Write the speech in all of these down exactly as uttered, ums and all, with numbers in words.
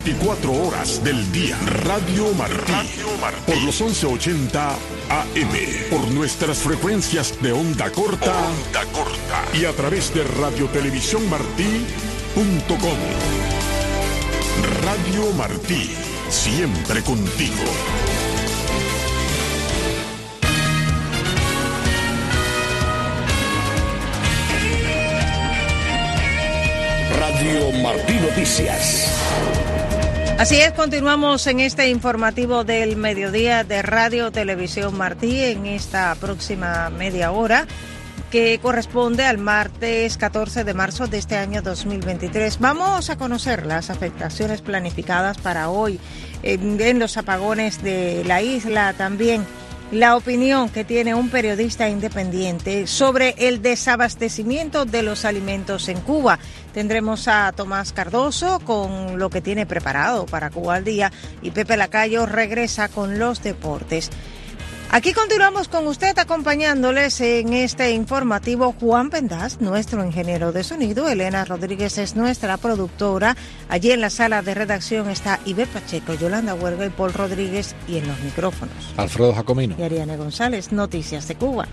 veinticuatro horas del día. Radio Martí. Radio Martí. Por los once ochenta A M. Por nuestras frecuencias de onda corta. Onda corta. Y a través de radio televisión martí punto com. Radio Martí. Siempre contigo. Radio Martí Noticias. Así es, continuamos en este informativo del mediodía de Radio Televisión Martí en esta próxima media hora que corresponde al martes catorce de marzo de este año dos mil veintitrés. Vamos a conocer las afectaciones planificadas para hoy en, en los apagones de la isla, también la opinión que tiene un periodista independiente sobre el desabastecimiento de los alimentos en Cuba. Tendremos a Tomás Cardoso con lo que tiene preparado para Cuba al Día y Pepe Lacayo regresa con los deportes. Aquí continuamos con usted acompañándoles en este informativo. Juan Pendas, nuestro ingeniero de sonido. Elena Rodríguez es nuestra productora. Allí en la sala de redacción está Iber Pacheco, Yolanda Huerga y Paul Rodríguez. Y en los micrófonos, Alfredo Jacomino y Ariane González. Noticias de Cuba.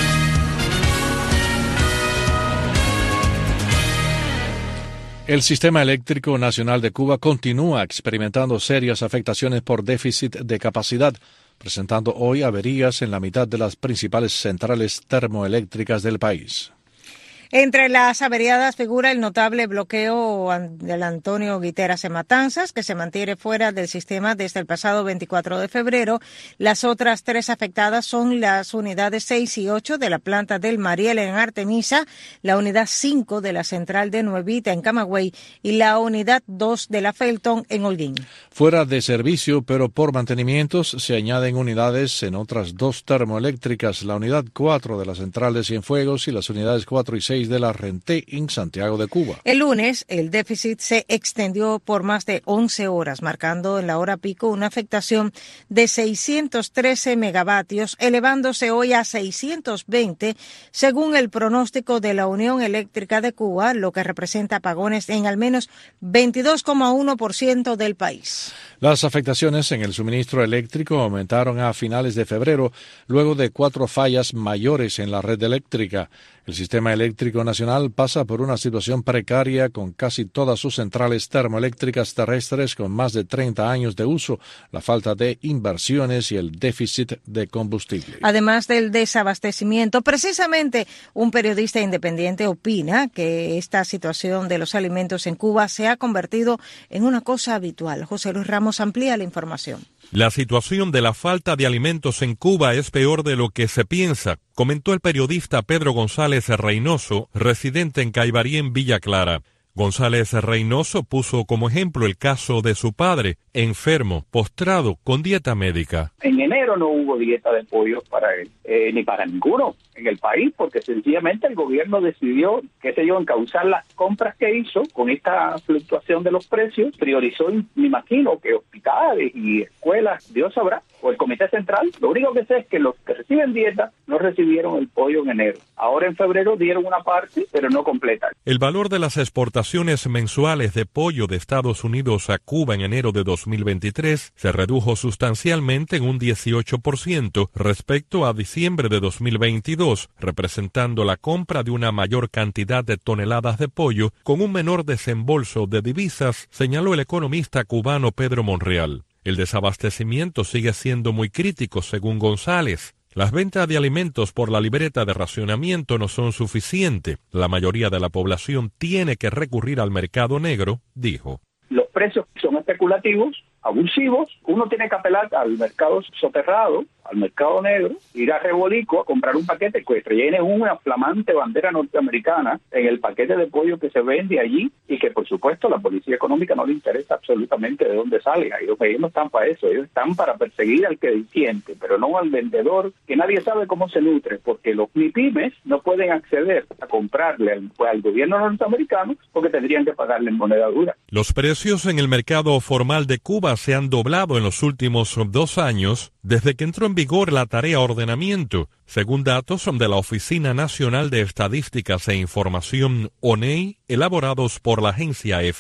El Sistema Eléctrico Nacional de Cuba continúa experimentando serias afectaciones por déficit de capacidad, presentando hoy averías en la mitad de las principales centrales termoeléctricas del país. Entre las averiadas figura el notable bloqueo del Antonio Guiteras en Matanzas, que se mantiene fuera del sistema desde el pasado veinticuatro de febrero. Las otras tres afectadas son las unidades seis y ocho de la planta del Mariel en Artemisa, la unidad cinco de la central de Nuevita en Camagüey y la unidad dos de la Felton en Holguín. Fuera de servicio, pero por mantenimientos, se añaden unidades en otras dos termoeléctricas, la unidad cuatro de la central de Cienfuegos y las unidades cuatro y seis de la Renté en Santiago de Cuba. El lunes, el déficit se extendió por más de once horas, marcando en la hora pico una afectación de seiscientos trece megavatios, elevándose hoy a seiscientos veinte, según el pronóstico de la Unión Eléctrica de Cuba, lo que representa apagones en al menos veintidós coma uno por ciento del país. Las afectaciones en el suministro eléctrico aumentaron a finales de febrero, luego de cuatro fallas mayores en la red eléctrica. El Sistema Eléctrico Nacional pasa por una situación precaria con casi todas sus centrales termoeléctricas terrestres con más de treinta años de uso, la falta de inversiones y el déficit de combustible. Además del desabastecimiento, precisamente un periodista independiente opina que esta situación de los alimentos en Cuba se ha convertido en una cosa habitual. José Luis Ramos amplía la información. La situación de la falta de alimentos en Cuba es peor de lo que se piensa, comentó el periodista Pedro González Reynoso, residente en Caibarí en Villa Clara. González Reynoso puso como ejemplo el caso de su padre, enfermo, postrado, con dieta médica. En enero no hubo dieta de pollo para él, eh, ni para ninguno en el país, porque sencillamente el gobierno decidió, qué sé yo, encauzar las compras que hizo con esta fluctuación de los precios, priorizó, me imagino, que hospitales y escuelas, Dios sabrá, o el Comité Central. Lo único que sé es que los que reciben dieta no recibieron el pollo en enero. Ahora en febrero dieron una parte, pero no completa. El valor de las exportaciones mensuales de pollo de Estados Unidos a Cuba en enero de dos mil veintitrés se redujo sustancialmente en un dieciocho por ciento respecto a diciembre de dos mil veintidós, representando la compra de una mayor cantidad de toneladas de pollo con un menor desembolso de divisas, señaló el economista cubano Pedro Monreal. El desabastecimiento sigue siendo muy crítico, según González. Las ventas de alimentos por la libreta de racionamiento no son suficientes. La mayoría de la población tiene que recurrir al mercado negro, dijo. Los precios son especulativos, abusivos. Uno tiene que apelar al mercado soterrado, al mercado negro, ir a Rebolico a comprar un paquete que tiene una flamante bandera norteamericana en el paquete de pollo que se vende allí y que, por supuesto, a la policía económica no le interesa absolutamente de dónde sale. Ellos, ellos no están para eso, ellos están para perseguir al que disiente, pero no al vendedor, que nadie sabe cómo se nutre, porque los MIPYMES no pueden acceder a comprarle al, al gobierno norteamericano porque tendrían que pagarle en moneda dura. Los precios en el mercado formal de Cuba se han doblado en los últimos dos años desde que entró en vigor la tarea ordenamiento, según datos de la Oficina Nacional de Estadísticas e Información, O N E I, elaborados por la agencia EFE.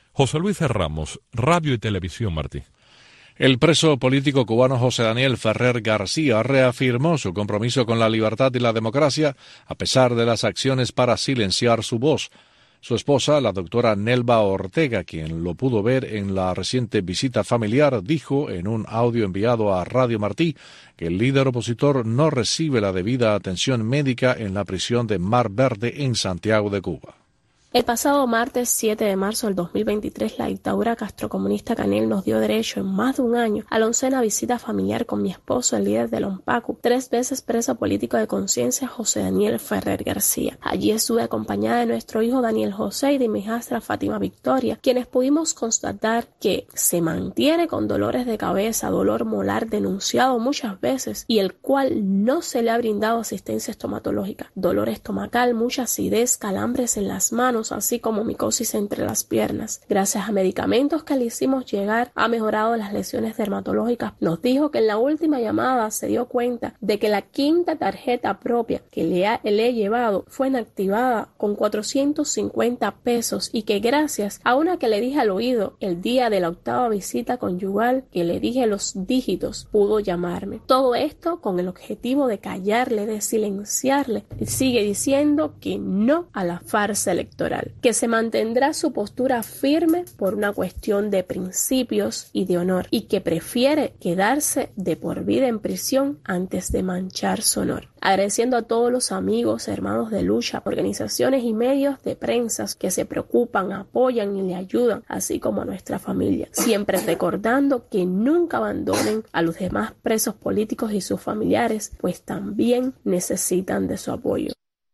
José Luis Ramos, Radio y Televisión Martí. El preso político cubano José Daniel Ferrer García reafirmó su compromiso con la libertad y la democracia a pesar de las acciones para silenciar su voz. Su esposa, la doctora Nelva Ortega, quien lo pudo ver en la reciente visita familiar, dijo en un audio enviado a Radio Martí que el líder opositor no recibe la debida atención médica en la prisión de Mar Verde en Santiago de Cuba. El pasado martes siete de marzo del dos mil veintitrés, la dictadura castrocomunista Canel nos dio derecho en más de un año a la oncena visita familiar con mi esposo, el líder del ONPACU, tres veces preso político de conciencia, José Daniel Ferrer García. Allí estuve acompañada de nuestro hijo Daniel José y de mi hijastra Fátima Victoria, quienes pudimos constatar que se mantiene con dolores de cabeza, dolor molar denunciado muchas veces y el cual no se le ha brindado asistencia estomatológica, dolor estomacal, mucha acidez, calambres en las manos, así como micosis entre las piernas. Gracias a medicamentos que le hicimos llegar, ha mejorado las lesiones dermatológicas. Nos dijo que en la última llamada se dio cuenta de que la quinta tarjeta propia que le, ha, le he llevado fue inactivada con cuatrocientos cincuenta pesos y que gracias a una que le dije al oído el día de la octava visita conyugal, que le dije los dígitos, pudo llamarme. Todo esto con el objetivo de callarle, de silenciarle. Y sigue diciendo que no a la farsa electoral, que se mantendrá su postura firme por una cuestión de principios y de honor y que prefiere quedarse de por vida en prisión antes de manchar su honor. Agradeciendo a todos los amigos, hermanos de lucha, organizaciones y medios de prensa que se preocupan, apoyan y le ayudan, así como a nuestra familia. Siempre recordando que nunca abandonen a los demás presos políticos y sus familiares, pues también necesitan de su apoyo.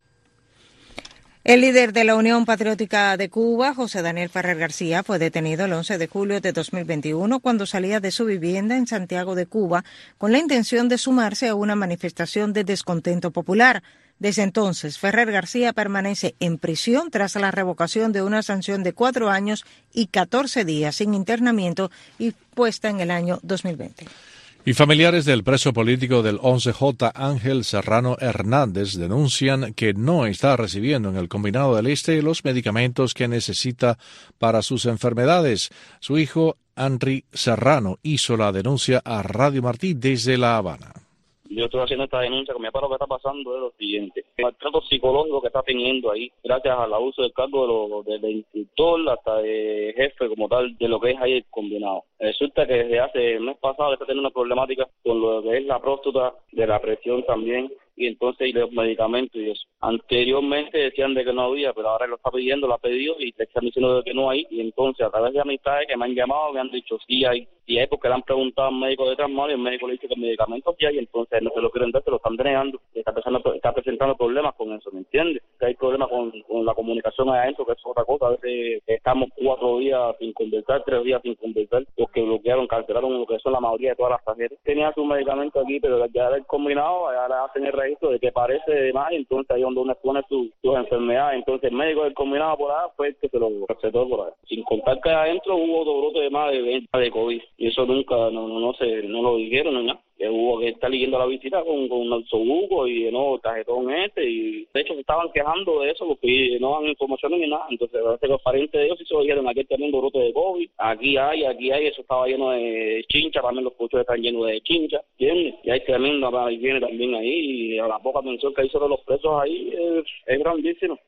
El líder de la Unión Patriótica de Cuba, José Daniel Ferrer García, fue detenido el once de julio de dos mil veintiuno cuando salía de su vivienda en Santiago de Cuba con la intención de sumarse a una manifestación de descontento popular. Desde entonces, Ferrer García permanece en prisión tras la revocación de una sanción de cuatro años y catorce días sin internamiento y puesta en el año dos mil veinte. Y familiares del preso político del once J, Ángel Serrano Hernández, denuncian que no está recibiendo en el Combinado del Este los medicamentos que necesita para sus enfermedades. Su hijo, Henry Serrano, hizo la denuncia a Radio Martí desde La Habana. Yo estoy haciendo esta denuncia con mi papá. Lo que está pasando es lo siguiente: el maltrato psicológico que está teniendo ahí, gracias al abuso del cargo de lo, de, de instructor hasta de jefe como tal de lo que es ahí el combinado. Resulta que desde hace el mes pasado está teniendo una problemática con lo que es la próstata, de la presión también, y entonces y los medicamentos y eso. Anteriormente decían de que no había, pero ahora lo está pidiendo, lo ha pedido y le están diciendo de que no hay, y entonces a través de amistades que me han llamado me han dicho sí hay, y hay porque le han preguntado al médico de Transmar y el médico le dice que el medicamento sí hay, y entonces no se lo quieren dar, se lo están denegando, está presentando, está presentando problemas con eso, ¿me entiendes? Que hay problemas con, con la comunicación ahí adentro, que es otra cosa. A veces estamos cuatro días sin conversar, tres días sin conversar, porque bloquearon, cancelaron lo que son la mayoría de todas las tarjetas. Tenía su medicamento aquí, pero ya el combinado, ya le hacen el registro de que parece de más, y entonces ahí es donde uno expone sus su enfermedades. Entonces el médico del combinado por ahí fue el que se lo recetó por ahí. Sin contar que adentro hubo otro brote de más de venta de COVID, y eso nunca, no, no, no, se, no lo dijeron, no nada. Que hubo que estar leyendo la visita con, con un alzobuco y no, el tarjetón este, y de hecho se estaban quejando de eso porque no dan información ni nada. Entonces parece que los parientes de ellos sí se lo dijeron: aquí está teniendo brote de COVID, aquí hay, aquí hay, eso estaba lleno de chincha, también los puestos están llenos de chincha, ¿entiendes? Y hay tremenda higiene también ahí, y a la poca atención que hay sobre los presos ahí es, es grandísimo.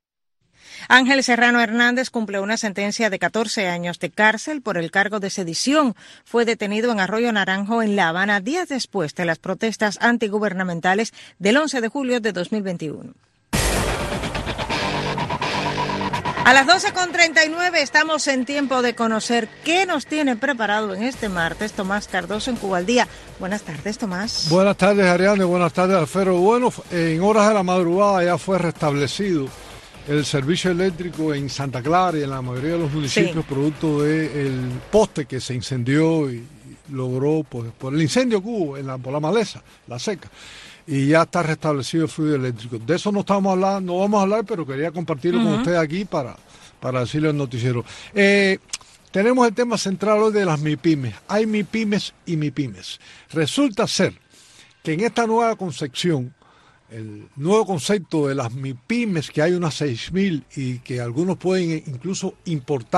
Ángel Serrano Hernández cumple una sentencia de catorce años de cárcel por el cargo de sedición. Fue detenido en Arroyo Naranjo, en La Habana, días después de las protestas antigubernamentales del once de julio de dos mil veintiuno. A las doce con treinta y nueve estamos en tiempo de conocer qué nos tiene preparado en este martes Tomás Cardoso en Cuba al Día. Buenas tardes, Tomás. Buenas tardes, Ariane. Buenas tardes, Alfredo. Bueno, en horas de la madrugada ya fue restablecido el servicio eléctrico en Santa Clara y en la mayoría de los municipios, sí, producto del poste que se incendió y logró, pues, por el incendio que hubo en la, por la maleza, la seca. Y ya está restablecido el fluido eléctrico. De eso no estamos hablando, no vamos a hablar, pero quería compartirlo uh-huh. con ustedes aquí para, para decirle al noticiero. Eh, tenemos el tema central hoy de las MIPYMES. Hay MIPYMES y MIPYMES. Resulta ser que en esta nueva concepción, el nuevo concepto de las MIPYMES, que hay unas seis mil y que algunos pueden incluso importar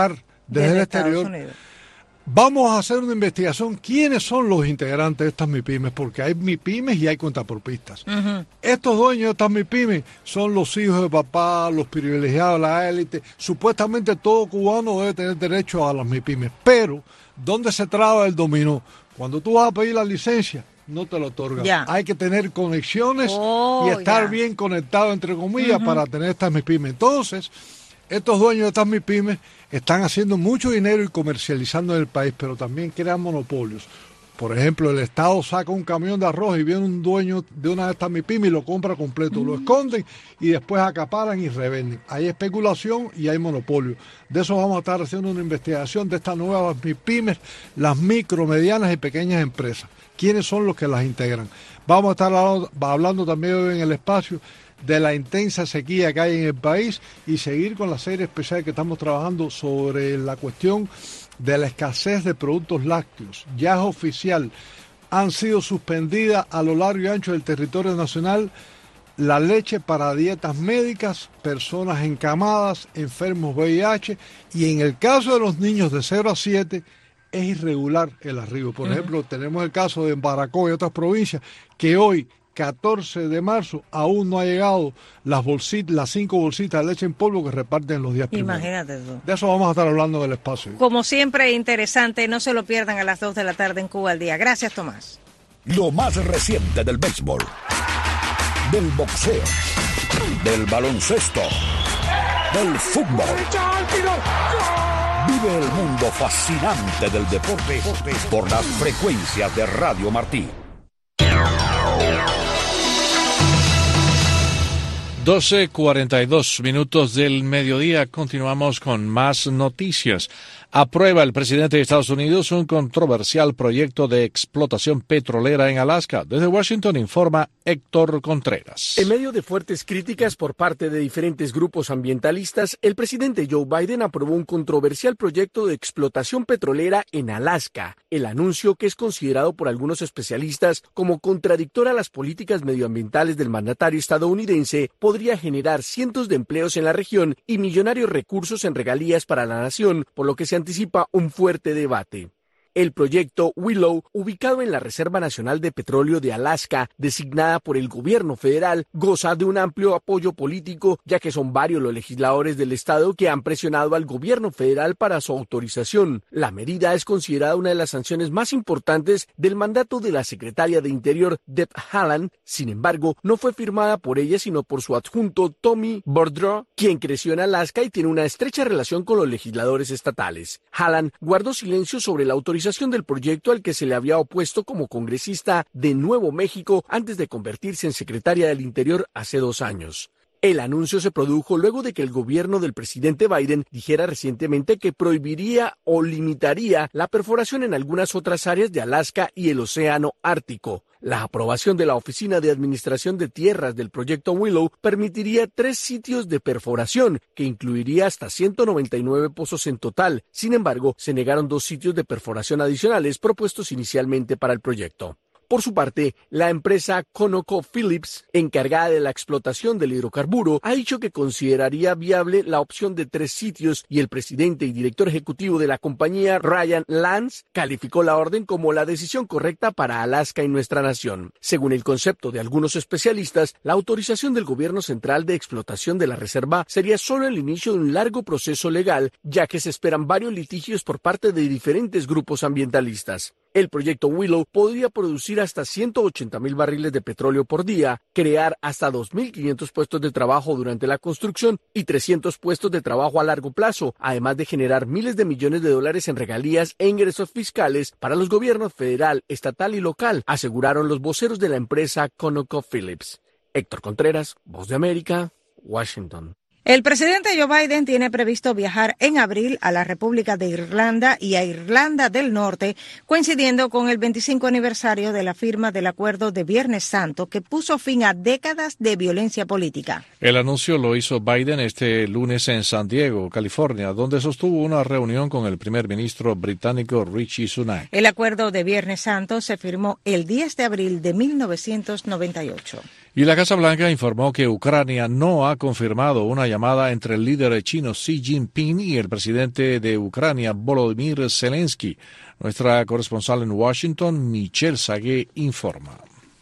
desde, desde el exterior. Unidos. Vamos a hacer una investigación. ¿Quiénes son los integrantes de estas MIPYMES? Porque hay MIPYMES y hay cuentapropistas. Uh-huh. Estos dueños de estas MIPYMES son los hijos de papá, los privilegiados de la élite. Supuestamente todo cubano debe tener derecho a las MIPYMES. Pero, ¿dónde se traba el dominó? Cuando tú vas a pedir la licencia, no te lo otorgan. Ya. Hay que tener conexiones oh, y estar ya. bien conectado, entre comillas, uh-huh. para tener estas MIPYMES. Entonces, estos dueños de estas MIPYMES están haciendo mucho dinero y comercializando en el país, pero también crean monopolios. Por ejemplo, el Estado saca un camión de arroz y viene un dueño de una de estas MIPYMES y lo compra completo, mm. lo esconden y después acaparan y revenden. Hay especulación y hay monopolio. De eso vamos a estar haciendo una investigación de estas nuevas MIPYMES, las micro, medianas y pequeñas empresas. ¿Quiénes son los que las integran? Vamos a estar hablando también hoy en el espacio de la intensa sequía que hay en el país y seguir con la serie especial que estamos trabajando sobre la cuestión de la escasez de productos lácteos. Ya es oficial, han sido suspendidas a lo largo y ancho del territorio nacional la leche para dietas médicas, personas encamadas, enfermos V I H, y en el caso de los niños de cero a siete es irregular el arribo. Por uh-huh. ejemplo, tenemos el caso de Baracó y otras provincias que hoy, catorce de marzo, aún no ha llegado las bolsitas, las cinco bolsitas de leche en polvo que reparten los días primeros. Imagínate tú. De eso vamos a estar hablando en el espacio. Como siempre, interesante. No se lo pierdan a las dos de la tarde en Cuba al Día. Gracias, Tomás. Lo más reciente del béisbol, del boxeo, del baloncesto, del fútbol. Vive el mundo fascinante del deporte por las frecuencias de Radio Martí. doce cuarenta y dos minutos del mediodía. Continuamos con más noticias. Aprueba el presidente de Estados Unidos un controversial proyecto de explotación petrolera en Alaska. Desde Washington informa Héctor Contreras. En medio de fuertes críticas por parte de diferentes grupos ambientalistas, el presidente Joe Biden aprobó un controversial proyecto de explotación petrolera en Alaska. El anuncio, que es considerado por algunos especialistas como contradictor a las políticas medioambientales del mandatario estadounidense, podría generar cientos de empleos en la región y millonarios recursos en regalías para la nación, por lo que se anticipa un fuerte debate. El proyecto Willow, ubicado en la Reserva Nacional de Petróleo de Alaska, designada por el gobierno federal, goza de un amplio apoyo político, ya que son varios los legisladores del estado que han presionado al gobierno federal para su autorización. La medida es considerada una de las sanciones más importantes del mandato de la secretaria de Interior, Deb Haaland. Sin embargo, no fue firmada por ella, sino por su adjunto Tommy Boudreaux, quien creció en Alaska y tiene una estrecha relación con los legisladores estatales. Haaland guardó silencio sobre la autorización del proyecto al que se le había opuesto como congresista de Nuevo México antes de convertirse en secretaria del Interior hace dos años. El anuncio se produjo luego de que el gobierno del presidente Biden dijera recientemente que prohibiría o limitaría la perforación en algunas otras áreas de Alaska y el Océano Ártico. La aprobación de la Oficina de Administración de Tierras del proyecto Willow permitiría tres sitios de perforación, que incluiría hasta ciento noventa y nueve pozos en total. Sin embargo, se negaron dos sitios de perforación adicionales propuestos inicialmente para el proyecto. Por su parte, la empresa ConocoPhillips, encargada de la explotación del hidrocarburo, ha dicho que consideraría viable la opción de tres sitios, y el presidente y director ejecutivo de la compañía, Ryan Lance, calificó la orden como la decisión correcta para Alaska y nuestra nación. Según el concepto de algunos especialistas, la autorización del gobierno central de explotación de la reserva sería solo el inicio de un largo proceso legal, ya que se esperan varios litigios por parte de diferentes grupos ambientalistas. El proyecto Willow podría producir hasta ciento ochenta mil barriles de petróleo por día, crear hasta dos mil quinientos puestos de trabajo durante la construcción y trescientos puestos de trabajo a largo plazo, además de generar miles de millones de dólares en regalías e ingresos fiscales para los gobiernos federal, estatal y local, aseguraron los voceros de la empresa ConocoPhillips. Héctor Contreras, Voz de América, Washington. El presidente Joe Biden tiene previsto viajar en abril a la República de Irlanda y a Irlanda del Norte, coincidiendo con el veinticinco aniversario de la firma del acuerdo de Viernes Santo, que puso fin a décadas de violencia política. El anuncio lo hizo Biden este lunes en San Diego, California, donde sostuvo una reunión con el primer ministro británico Rishi Sunak. El acuerdo de Viernes Santo se firmó el diez de abril de mil novecientos noventa y ocho. Y la Casa Blanca informó que Ucrania no ha confirmado una llamada entre el líder chino Xi Jinping y el presidente de Ucrania, Volodymyr Zelensky. Nuestra corresponsal en Washington, Michelle Sagué, informa.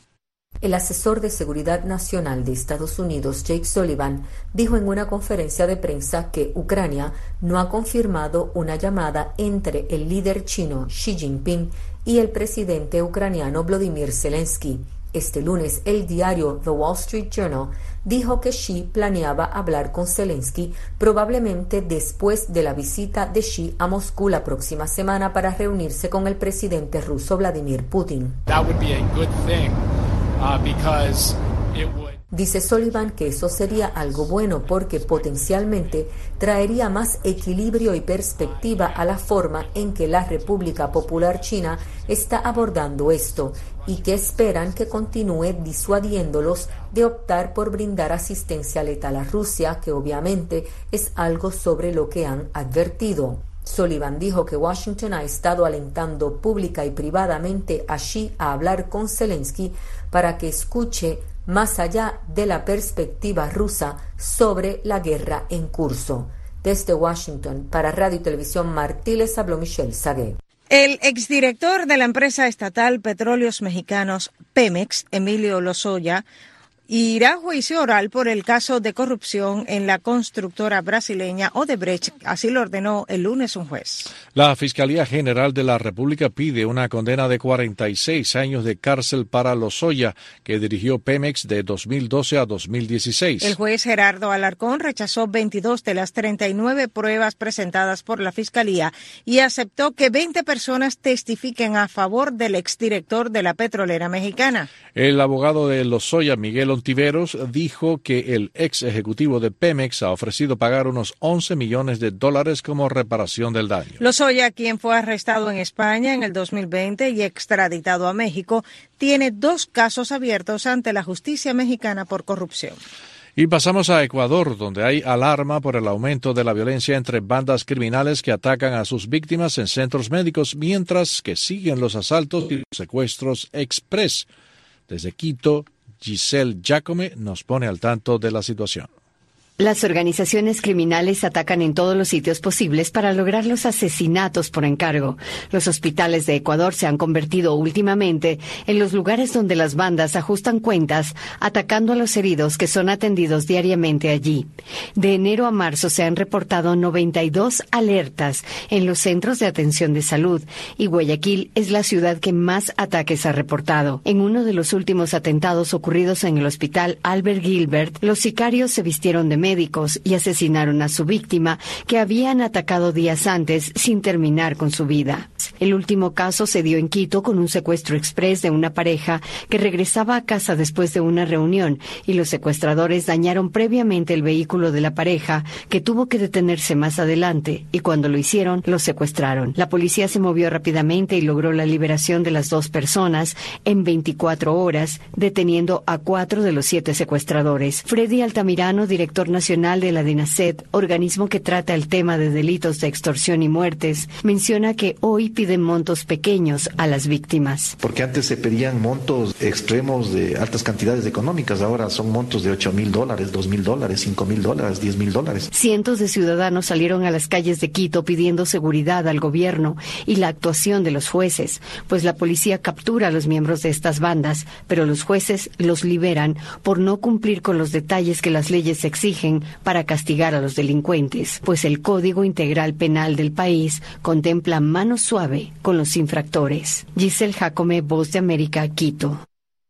El asesor de Seguridad Nacional de Estados Unidos, Jake Sullivan, dijo en una conferencia de prensa que Ucrania no ha confirmado una llamada entre el líder chino Xi Jinping y el presidente ucraniano Volodymyr Zelensky. Este lunes, el diario The Wall Street Journal dijo que Xi planeaba hablar con Zelensky probablemente después de la visita de Xi a Moscú la próxima semana para reunirse con el presidente ruso Vladimir Putin. That would be a good thing, uh, because it would... Dice Sullivan que eso sería algo bueno porque potencialmente traería más equilibrio y perspectiva a la forma en que la República Popular China está abordando esto y que esperan que continúe disuadiéndolos de optar por brindar asistencia letal a Rusia, que obviamente es algo sobre lo que han advertido. Sullivan dijo que Washington ha estado alentando pública y privadamente a Xi a hablar con Zelensky para que escuche más allá de la perspectiva rusa sobre la guerra en curso. Desde Washington, para Radio y Televisión Martí, les habló Michelle Sagué. El exdirector de la empresa estatal Petróleos Mexicanos, Pemex, Emilio Lozoya, irá a juicio oral por el caso de corrupción en la constructora brasileña Odebrecht, así lo ordenó el lunes un juez. La Fiscalía General de la República pide una condena de cuarenta y seis años de cárcel para Lozoya, que dirigió Pemex de dos mil doce a dos mil dieciséis. El juez Gerardo Alarcón rechazó veintidós de las treinta y nueve pruebas presentadas por la Fiscalía y aceptó que veinte personas testifiquen a favor del exdirector de la petrolera mexicana. El abogado de Lozoya, Miguel Ontiveros, dijo que el ex ejecutivo de Pemex ha ofrecido pagar unos once millones de dólares como reparación del daño. Lozoya, quien fue arrestado en España en el dos mil veinte y extraditado a México, tiene dos casos abiertos ante la justicia mexicana por corrupción. Y pasamos a Ecuador, donde hay alarma por el aumento de la violencia entre bandas criminales que atacan a sus víctimas en centros médicos, mientras que siguen los asaltos y los secuestros express. Desde Quito, Giselle Jacome nos pone al tanto de la situación. Las organizaciones criminales atacan en todos los sitios posibles para lograr los asesinatos por encargo. Los hospitales de Ecuador se han convertido últimamente en los lugares donde las bandas ajustan cuentas, atacando a los heridos que son atendidos diariamente allí. De enero a marzo se han reportado noventa y dos alertas en los centros de atención de salud, y Guayaquil es la ciudad que más ataques ha reportado. En uno de los últimos atentados ocurridos en el hospital Albert Gilbert, los sicarios se vistieron de médicos y asesinaron a su víctima, que habían atacado días antes sin terminar con su vida. El último caso se dio en Quito con un secuestro express de una pareja que regresaba a casa después de una reunión, y los secuestradores dañaron previamente el vehículo de la pareja, que tuvo que detenerse más adelante, y cuando lo hicieron, los secuestraron. La policía se movió rápidamente y logró la liberación de las dos personas en veinticuatro horas, deteniendo a cuatro de los siete secuestradores. Freddy Altamirano, director nacional de la DINASET, organismo que trata el tema de delitos de extorsión y muertes, menciona que hoy piden montos pequeños a las víctimas. Porque antes se pedían montos extremos de altas cantidades económicas, ahora son montos de ocho mil dólares, dos mil dólares, cinco mil dólares, diez mil dólares. Cientos de ciudadanos salieron a las calles de Quito pidiendo seguridad al gobierno y la actuación de los jueces, pues la policía captura a los miembros de estas bandas, pero los jueces los liberan por no cumplir con los detalles que las leyes exigen para castigar a los delincuentes, pues el Código Integral Penal del país contempla mano suave con los infractores. Giselle Jacome, Voz de América, Quito.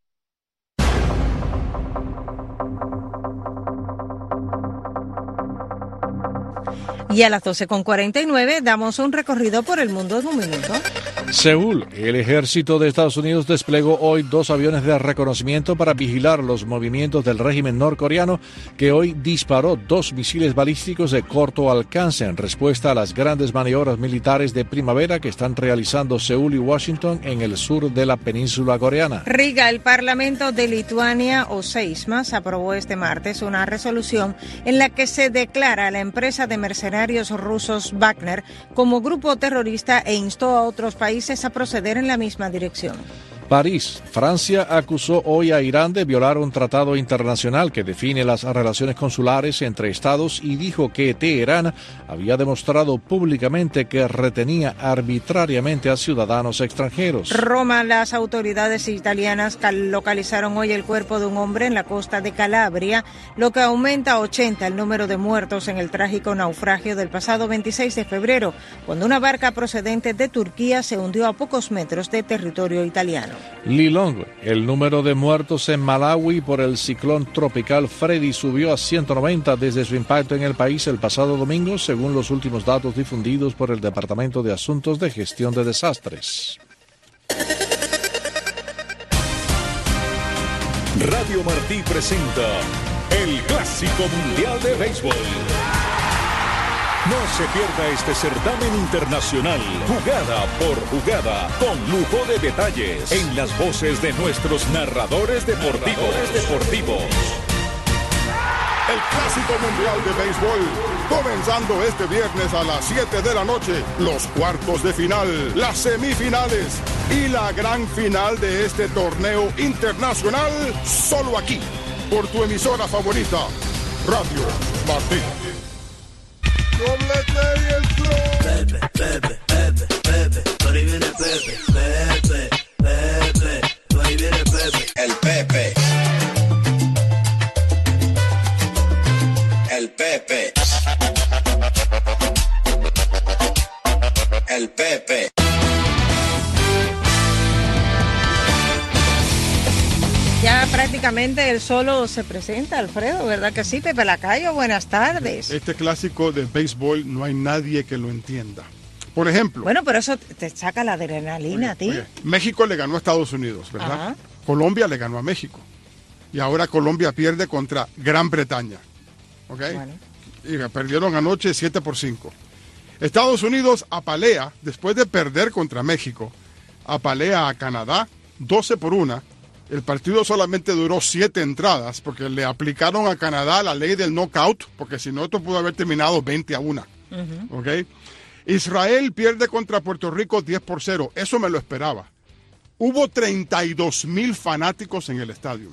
Y a las doce con cuarenta y nueve damos un recorrido por el mundo en un minuto. Seúl. El ejército de Estados Unidos desplegó hoy dos aviones de reconocimiento para vigilar los movimientos del régimen norcoreano, que hoy disparó dos misiles balísticos de corto alcance en respuesta a las grandes maniobras militares de primavera que están realizando Seúl y Washington en el sur de la península coreana. Riga, el Parlamento de Lituania, o Seismas, aprobó este martes una resolución en la que se declara a la empresa de mercenarios rusos Wagner como grupo terrorista e instó a otros países a proceder en la misma dirección. París. Francia acusó hoy a Irán de violar un tratado internacional que define las relaciones consulares entre estados y dijo que Teherán había demostrado públicamente que retenía arbitrariamente a ciudadanos extranjeros. Roma. Las autoridades italianas localizaron hoy el cuerpo de un hombre en la costa de Calabria, lo que aumenta a ochenta el número de muertos en el trágico naufragio del pasado veintiséis de febrero, cuando una barca procedente de Turquía se hundió a pocos metros de territorio italiano. Lilongwe. El número de muertos en Malawi por el ciclón tropical Freddy subió a ciento noventa desde su impacto en el país el pasado domingo, según los últimos datos difundidos por el Departamento de Asuntos de Gestión de Desastres. Radio Martí presenta el Clásico Mundial de Béisbol. No se pierda este certamen internacional, jugada por jugada, con lujo de detalles, en las voces de nuestros narradores deportivos. Narradores deportivos. El Clásico Mundial de Béisbol, comenzando este viernes a las siete de la noche, los cuartos de final, las semifinales y la gran final de este torneo internacional, solo aquí, por tu emisora favorita, Radio Martí. Doblete y el flow. Pepe, Pepe, Pepe, Pepe, por ahí viene Pepe, Pepe, Pepe, por ahí viene Pepe. El Pepe. El Pepe. El Pepe. Ya prácticamente el solo se presenta, Alfredo, ¿verdad que sí? Pepe Lacayo, buenas tardes. Este clásico de béisbol no hay nadie que lo entienda. Por ejemplo... Bueno, pero eso te saca la adrenalina oye, a ti. Oye, México le ganó a Estados Unidos, ¿verdad? Ajá. Colombia le ganó a México. Y ahora Colombia pierde contra Gran Bretaña. ¿Ok? Bueno. Y perdieron anoche siete por cinco. Estados Unidos apalea, después de perder contra México, apalea a Canadá doce por una. El partido solamente duró siete entradas porque le aplicaron a Canadá la ley del knockout, porque si no, esto pudo haber terminado veinte a una. Uh-huh. ¿Okay? Israel pierde contra Puerto Rico diez por cero. Eso me lo esperaba. Hubo treinta y dos mil fanáticos en el estadio.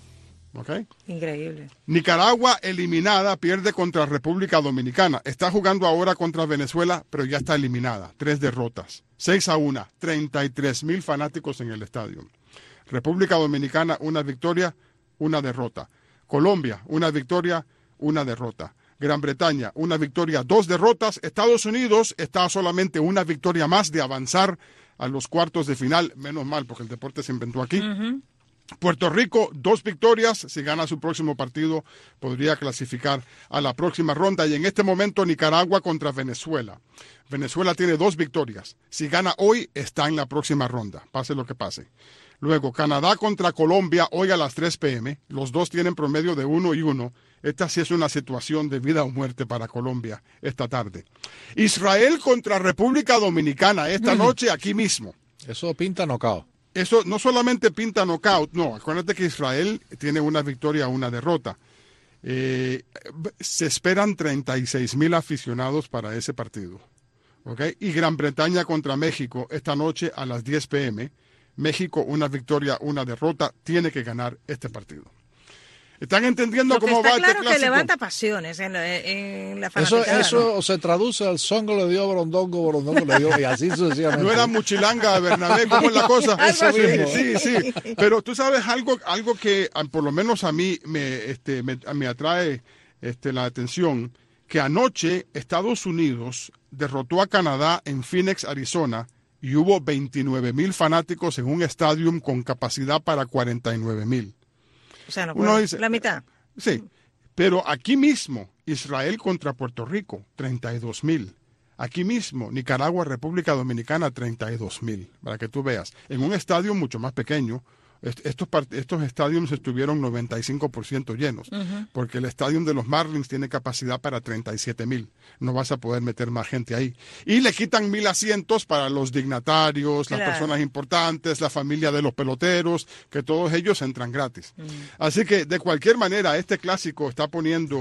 ¿Okay? Increíble. Nicaragua eliminada, pierde contra República Dominicana. Está jugando ahora contra Venezuela, pero ya está eliminada. Tres derrotas. seis a una. treinta y tres mil fanáticos en el estadio. República Dominicana, una victoria, una derrota. Colombia, una victoria, una derrota. Gran Bretaña, una victoria, dos derrotas. Estados Unidos está solamente una victoria más de avanzar a los cuartos de final. Menos mal, porque el deporte se inventó aquí. Uh-huh. Puerto Rico, dos victorias. Si gana su próximo partido, podría clasificar a la próxima ronda. Y en este momento, Nicaragua contra Venezuela. Venezuela tiene dos victorias. Si gana hoy, está en la próxima ronda, pase lo que pase. Luego, Canadá contra Colombia, hoy a las tres pe eme. Los dos tienen promedio de uno y uno. Esta sí es una situación de vida o muerte para Colombia esta tarde. Israel contra República Dominicana, esta mm. noche aquí mismo. Eso pinta knockout. Eso no solamente pinta knockout, no. Acuérdate que Israel tiene una victoria, una derrota. Eh, se esperan treinta y seis mil aficionados para ese partido. ¿Okay? Y Gran Bretaña contra México, esta noche a las diez pe eme. México, una victoria, una derrota, tiene que ganar este partido. ¿Están entendiendo Lo que cómo está va claro este clásico? Que levanta pasiones en, en la fanaticada. Eso, eso ¿no? se traduce al zongo le dio, borondongo, borondongo le dio, y así sucesivamente. No era Muchilanga, Bernabé, ¿cómo es la cosa? Eso sí, mismo. sí, sí. Pero tú sabes algo, algo que por lo menos a mí me, este, me, me atrae este, la atención, que anoche Estados Unidos derrotó a Canadá en Phoenix, Arizona, y hubo veintinueve mil fanáticos en un estadio con capacidad para cuarenta y nueve mil. O sea, no puede, dice, la mitad. Sí, pero aquí mismo, Israel contra Puerto Rico, treinta y dos mil. Aquí mismo, Nicaragua, República Dominicana, treinta y dos mil, para que tú veas. En un estadio mucho más pequeño, estos, estos estadios estuvieron noventa y cinco por ciento llenos, uh-huh. porque el estadio de los Marlins tiene capacidad para treinta y siete mil. No vas a poder meter más gente ahí. Y le quitan mil asientos para los dignatarios, claro. las personas importantes, la familia de los peloteros, que todos ellos entran gratis. Uh-huh. Así que, de cualquier manera, este clásico está poniendo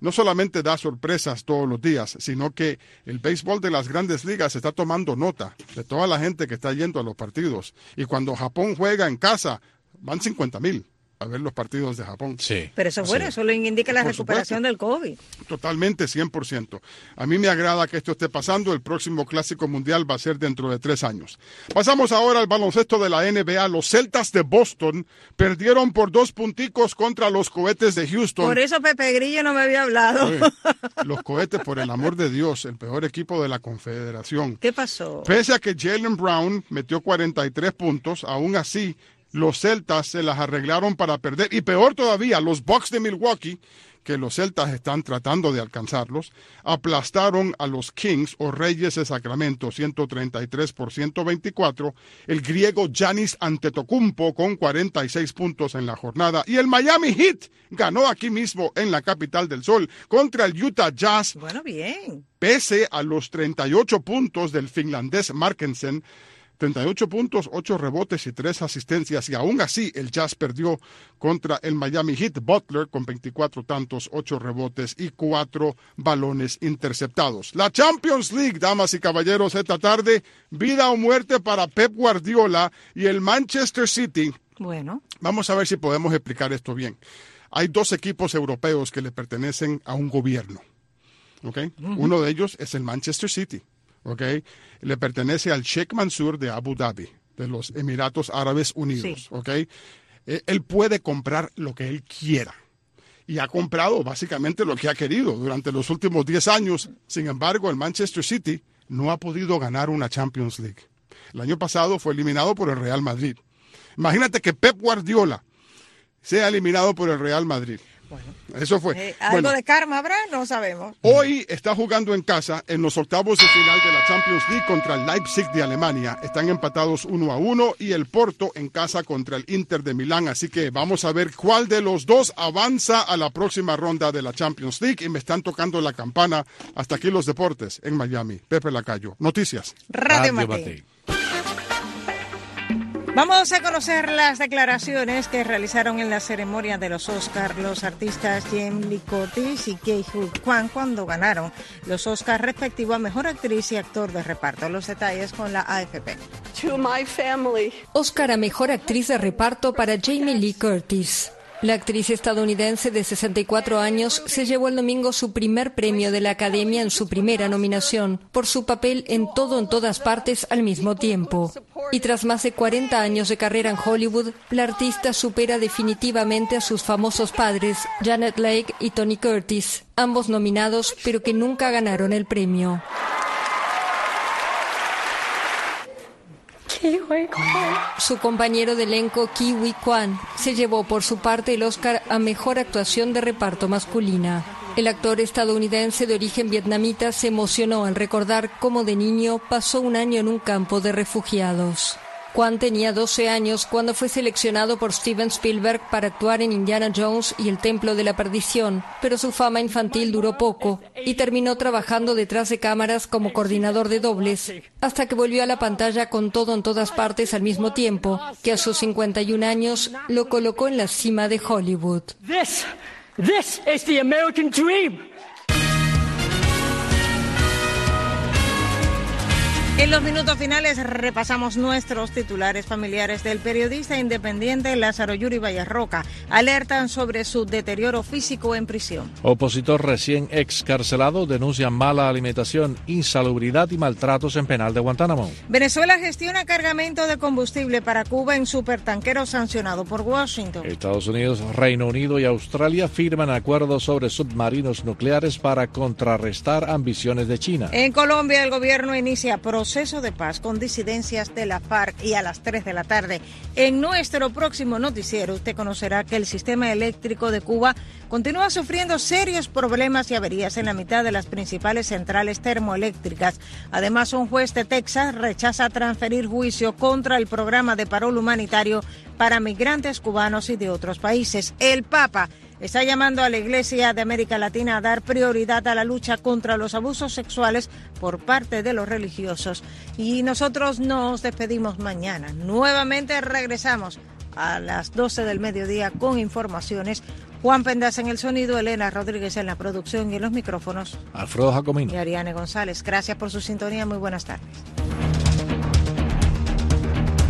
no solamente da sorpresas todos los días, sino que el béisbol de las grandes ligas está tomando nota de toda la gente que está yendo a los partidos. Y cuando Japón juega en casa, van cincuenta mil a ver los partidos de Japón. Sí. Pero eso es bueno, sí. Eso lo indica la Por recuperación supuesto. del COVID. Totalmente, cien por ciento. A mí me agrada que esto esté pasando. El próximo Clásico Mundial va a ser dentro de tres años. Pasamos ahora al baloncesto de la N B A. Los Celtas de Boston perdieron por dos punticos contra los Cohetes de Houston. Por eso Pepe Grillo no me había hablado. Oye, los Cohetes, por el amor de Dios, el peor equipo de la Confederación. ¿Qué pasó? Pese a que Jaylen Brown metió cuarenta y tres puntos, aún así los Celtas se las arreglaron para perder. Y peor todavía, los Bucks de Milwaukee, que los Celtas están tratando de alcanzarlos, aplastaron a los Kings o Reyes de Sacramento ciento treinta y tres por ciento veinticuatro. El griego Giannis Antetokounmpo con cuarenta y seis puntos en la jornada. Y el Miami Heat ganó aquí mismo en la capital del sol contra el Utah Jazz. Bueno, bien. Pese a los treinta y ocho puntos del finlandés Markensen, treinta y ocho puntos, ocho rebotes y tres asistencias, y aún así el Jazz perdió contra el Miami Heat. Butler con veinticuatro tantos, ocho rebotes y cuatro balones interceptados. La Champions League, damas y caballeros, esta tarde, vida o muerte para Pep Guardiola y el Manchester City. Bueno. Vamos a ver si podemos explicar esto bien. Hay dos equipos europeos que le pertenecen a un gobierno. ¿Okay? Uh-huh. Uno de ellos es el Manchester City. Okay, le pertenece al Sheikh Mansour de Abu Dhabi, de los Emiratos Árabes Unidos. Sí. Okay, eh, él puede comprar lo que él quiera y ha comprado básicamente lo que ha querido durante los últimos diez años. Sin embargo, el Manchester City no ha podido ganar una Champions League. El año pasado fue eliminado por el Real Madrid. Imagínate que Pep Guardiola sea eliminado por el Real Madrid. Bueno, eso fue. Eh, ¿Algo bueno, de karma habrá? No sabemos. Hoy está jugando en casa en los octavos de final de la Champions League contra el Leipzig de Alemania. Están empatados uno a uno y el Porto en casa contra el Inter de Milán. Así que vamos a ver cuál de los dos avanza a la próxima ronda de la Champions League. Y me están tocando la campana. Hasta aquí los deportes en Miami. Pepe Lacayo. Noticias. Radio, Radio Matei. Vamos a conocer las declaraciones que realizaron en la ceremonia de los Oscars los artistas Jamie Lee Curtis y Ke Huy Quan cuando ganaron los Oscars respectivos a Mejor Actriz y Actor de Reparto. Los detalles con la A F P. To my family. Oscar a Mejor Actriz de Reparto para Jamie Lee Curtis. La actriz estadounidense de sesenta y cuatro años se llevó el domingo su primer premio de la Academia en su primera nominación por su papel en Todo en Todas Partes al mismo tiempo. Y tras más de cuarenta años de carrera en Hollywood, la artista supera definitivamente a sus famosos padres, Janet Leigh y Tony Curtis, ambos nominados pero que nunca ganaron el premio. Su compañero de elenco, Ke Huy Quan, se llevó por su parte el Oscar a Mejor Actuación de Reparto Masculina. El actor estadounidense de origen vietnamita se emocionó al recordar cómo de niño pasó un año en un campo de refugiados. Quan tenía doce años cuando fue seleccionado por Steven Spielberg para actuar en Indiana Jones y el Templo de la Perdición, pero su fama infantil duró poco y terminó trabajando detrás de cámaras como coordinador de dobles, hasta que volvió a la pantalla con Todo en Todas Partes al mismo tiempo, que a sus cincuenta y un años lo colocó en la cima de Hollywood. This, this is the American dream. En los minutos finales repasamos nuestros titulares. Familiares del periodista independiente Lázaro Yuri Vallarroca alertan sobre su deterioro físico en prisión. Opositor recién excarcelado denuncia mala alimentación, insalubridad y maltratos en penal de Guantánamo. Venezuela gestiona cargamento de combustible para Cuba en supertanquero sancionado por Washington. Estados Unidos, Reino Unido y Australia firman acuerdos sobre submarinos nucleares para contrarrestar ambiciones de China. En Colombia, el gobierno inicia proceso de paz con disidencias de la FARC y a las tres de la tarde. En nuestro próximo noticiero usted conocerá que el sistema eléctrico de Cuba continúa sufriendo serios problemas y averías en la mitad de las principales centrales termoeléctricas. Además, un juez de Texas rechaza transferir juicio contra el programa de parol humanitario para migrantes cubanos y de otros países. El Papa está llamando a la Iglesia de América Latina a dar prioridad a la lucha contra los abusos sexuales por parte de los religiosos. Y nosotros nos despedimos mañana. Nuevamente regresamos a las doce del mediodía con informaciones Juan Pendas en el sonido, Elena Rodríguez en la producción y en los micrófonos. Alfredo Jacomino. Y Ariane González. Gracias por su sintonía. Muy buenas tardes.